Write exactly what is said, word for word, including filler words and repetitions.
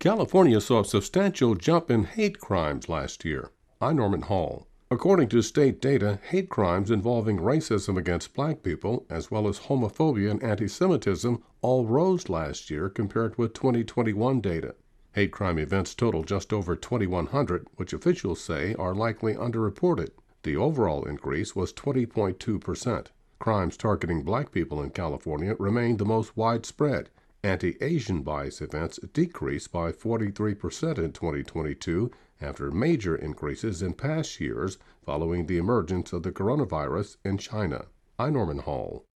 California saw a substantial jump in hate crimes last year. I'm Norman Hall. According to state data, hate crimes involving racism against black people, as well as homophobia and anti-Semitism, all rose last year compared with twenty twenty-one data. Hate crime events total just over twenty-one hundred, which officials say are likely underreported. The overall increase was twenty point two percent. Crimes targeting black people in California remained the most widespread. Anti-Asian bias events decreased by forty-three percent in twenty twenty-two after major increases in past years following the emergence of the coronavirus in China. I'm Norman Hall.